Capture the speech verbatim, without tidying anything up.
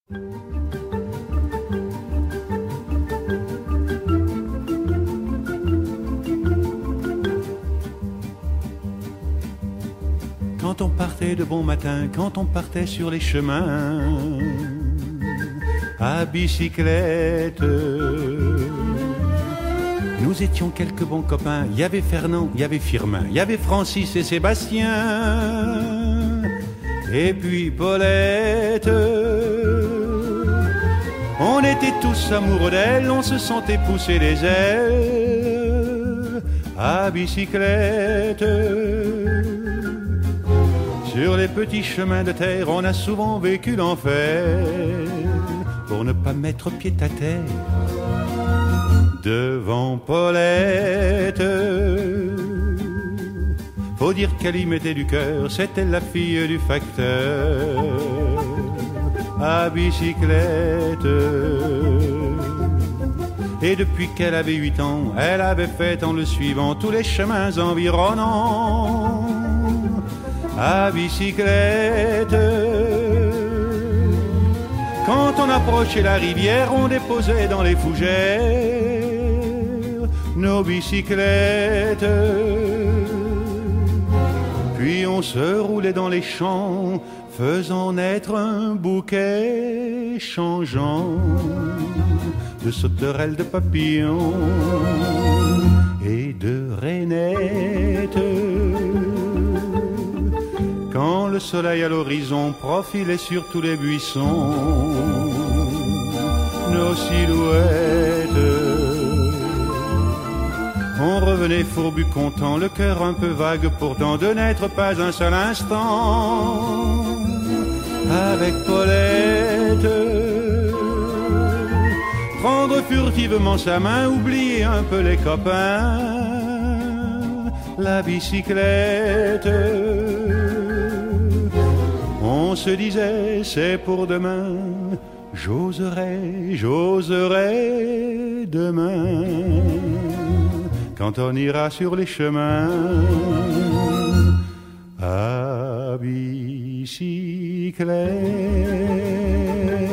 Quand on partait de bon matin, quand on partait sur les chemins à bicyclette, nous étions quelques bons copains. Il y avait Fernand, il y avait Firmin, il y avait Francis et Sébastien, et puis Paulette. On était tous amoureux d'elle, on se sentait pousser les ailes à bicyclette. Sur les petits chemins de terre, on a souvent vécu l'enfer pour ne pas mettre pied à terre devant Paulette. Faut dire qu'elle y mettait du cœur, c'était la fille du facteur à bicyclette. Et depuis qu'elle avait huit ans, elle avait fait en le suivant tous les chemins environnants à bicyclette. Quand on approchait la rivière, on déposait dans les fougères nos bicyclettes. Puis on se roulait dans les champs, faisant naître un bouquet changeant de sauterelles, de papillons et de rainettes. Quand le soleil à l'horizon profilait sur tous les buissons nos silhouettes, on revenait fourbu content, le cœur un peu vague pourtant de n'être pas un seul instant avec Paulette. Prendre furtivement sa main, oublier un peu les copains, la bicyclette. On se disait c'est pour demain, j'oserai, j'oserai demain, quand on ira sur les chemins à bicyclette.